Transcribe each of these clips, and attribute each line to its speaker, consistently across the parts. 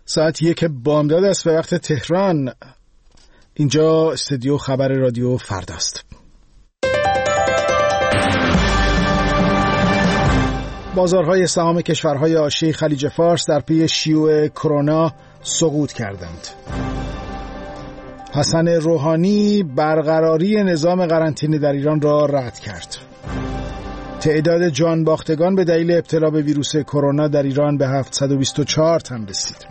Speaker 1: ساعت 1 بامداد است به وقت تهران. اینجا استودیو خبر رادیو فرداست. بازارهای سهام کشورهای حاشیه خلیج فارس در پی شیوع کرونا سقوط کردند. حسن روحانی برقراری نظام قرنطینه در ایران را رد کرد. تعداد جان باختگان به دلیل ابتلا به ویروس کرونا در ایران به 724 تن رسید.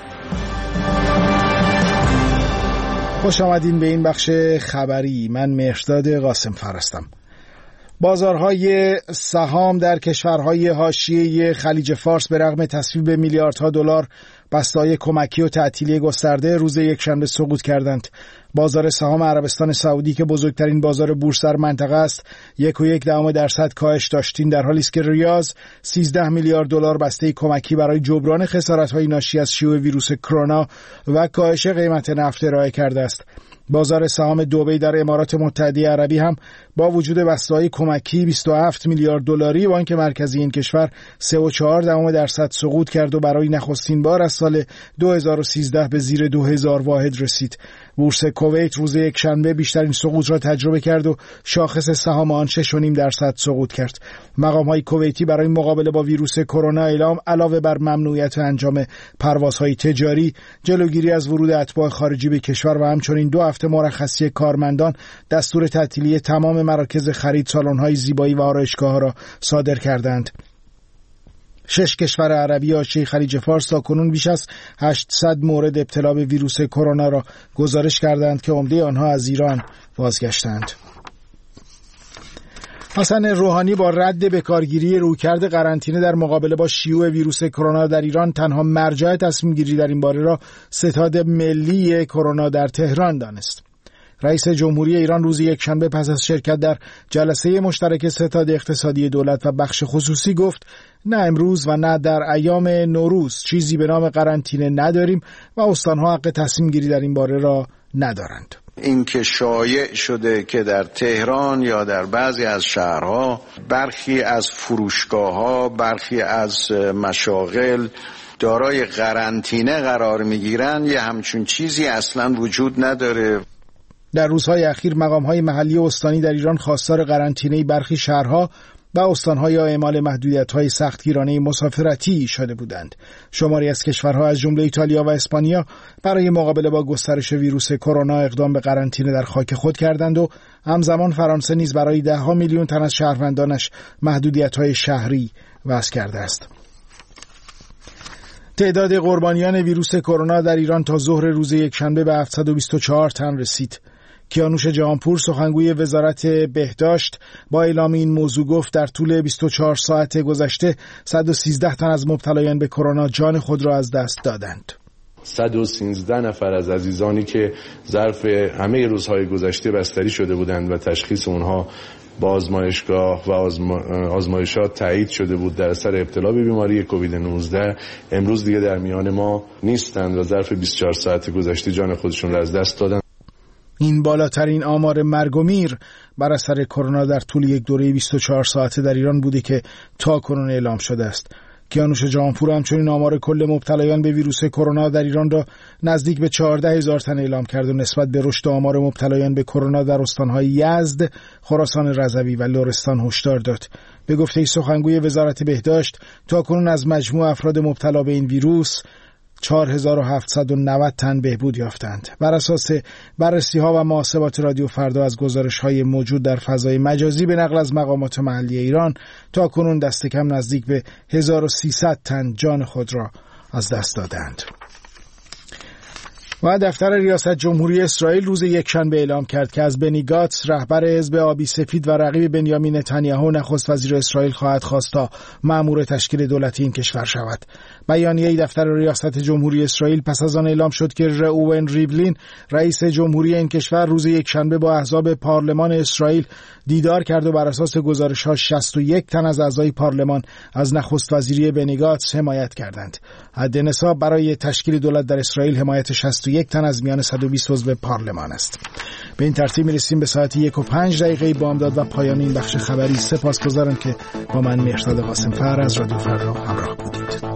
Speaker 1: خوش آمدین به این بخش خبری. من مهرداد قاسمفر هستم. بازارهای سهام در کشورهای حاشیه خلیج فارس به رغم تصویب میلیاردها دلار بسته‌های کمکی و تعطیلی گسترده روز یکشنبه سقوط کردند. بازار سهام عربستان سعودی که بزرگترین بازار بورس در منطقه است 1.1% کاهش داشت. این در حالی است که ریاض 13 میلیارد دلار بسته کمکی برای جبران خسارت‌های ناشی از شیوع ویروس کرونا و کاهش قیمت نفت ارائه کرده است. بازار سهام دبی در امارات متحده عربی هم با وجود بسته‌های کمکی 27 میلیارد دلاری بانک مرکزی این کشور 3.4% سقوط کرد و برای نخستین بار از سال 2013 به زیر 2000 واحد رسید. بورس کویت روز یکشنبه بیشترین سقوط را تجربه کرد و شاخص سهام آن 6.5% سقوط کرد. مقام‌های کویتی برای مقابله با ویروس کرونا علاوه بر ممنوعیت انجام پروازهای تجاری، جلوگیری از ورود اتباع خارجی به کشور و همچنین 2 هفته مرخصی کارمندان، دستور تعطیلی تمام مراکز خرید، سالن‌های زیبایی و آرایشگاه‌ها را صادر کردند. 6 کشور عربی حاشیه خلیج فارس تاکنون بیش از 800 مورد ابتلا به ویروس کرونا را گزارش کردند که عمده آنها از ایران بازگشتند. حسن روحانی با رد بکارگیری رویکرد قرنطینه در مقابله با شیوع ویروس کرونا در ایران تنها مرجع تصمیم گیری در این باره را ستاد ملی کرونا در تهران دانست. رئیس جمهوری ایران روز یکشنبه پس از شرکت در جلسه مشترک ستاد اقتصادی دولت و بخش خصوصی گفت نه امروز و نه در ایام نوروز چیزی به نام قرنطینه نداریم و استانها حق تصمیم گیری در این باره را ندارند.
Speaker 2: این که شایع شده که در تهران یا در بعضی از شهرها برخی از فروشگاه‌ها، برخی از مشاغل دارای قرنطینه قرار می‌گیرند، یه همچون چیزی اصلاً وجود نداره.
Speaker 1: در روزهای اخیر مقام‌های محلی و استانی در ایران خواستار قرنطینه برخی شهرها و استان‌ها یا اعمال محدودیت‌های سختگیرانه مسافرتی شده بودند. شماری از کشورها از جمله ایتالیا و اسپانیا برای مقابله با گسترش ویروس کرونا اقدام به قرنطینه در خاک خود کردند و همزمان فرانسه نیز برای 10 میلیون تن از شهروندانش محدودیت‌های شهری وضع کرده است. تعداد قربانیان ویروس کرونا در ایران تا ظهر روز یکشنبه به 724 تن رسید. کیانوش جهانپور سخنگوی وزارت بهداشت با اعلام این موضوع گفت در طول 24 ساعت گذشته 113 تن از مبتلایان به کرونا جان خود را از دست دادند.
Speaker 3: 113 نفر از عزیزانی که ظرف همه روزهای گذشته بستری شده بودند و تشخیص اونها با آزمایشگاه و آزمایشات تایید شده بود در اثر ابتلا به بیماری کووید 19 امروز دیگه در میان ما نیستند و ظرف 24 ساعت گذشته جان خودشون را از دست دادند.
Speaker 1: این بالاترین آمار مرگ و میر بر اثر کرونا در طول یک دوره 24 ساعته در ایران بوده که تاکنون اعلام شده است. کیانوش جهانپور همچنین آمار کل مبتلایان به ویروس کرونا در ایران را نزدیک به 14,000 تن اعلام کرد و نسبت به رشد آمار مبتلایان به کرونا در استان‌های یزد، خراسان رضوی و لرستان هشدار داد. به گفته سخنگوی وزارت بهداشت تاکنون از مجموع افراد مبتلا به این ویروس 4790 تن بهبود یافتند. بر اساس بررسی‌ها و محاسبات رادیو فردا از گزارش‌های موجود در فضای مجازی به نقل از مقامات محلی ایران تاکنون دست کم نزدیک به 1300 تن جان خود را از دست دادند. و دفتر ریاست جمهوری اسرائیل روز یکشنبه اعلام کرد که از بنی گاتس رهبر حزب آبی سفید و رقیب بنیامین نتانیاهو نخست وزیر اسرائیل خواهد خواست تا مأمور تشکیل دولت این کشور شود. بیانیه دفتر ریاست جمهوری اسرائیل پس از آن اعلام شد که راوون ریبلین رئیس جمهوری این کشور روز یکشنبه با احزاب پارلمان اسرائیل دیدار کرد و بر اساس گزارش‌ها 61 تن از اعضای پارلمان از نخست وزیری بنی گاتس حمایت کردند. حد نصاب برای تشکیل دولت در اسرائیل حمایت 61 تن از میان 120 عضو پارلمان است. به این ترتیب می‌رسیم به ساعت 1:05 بامداد و پایان این بخش خبری. سپاسگزارم که با من مهرداد قاسمفر از رادیو فردا همراه بودید.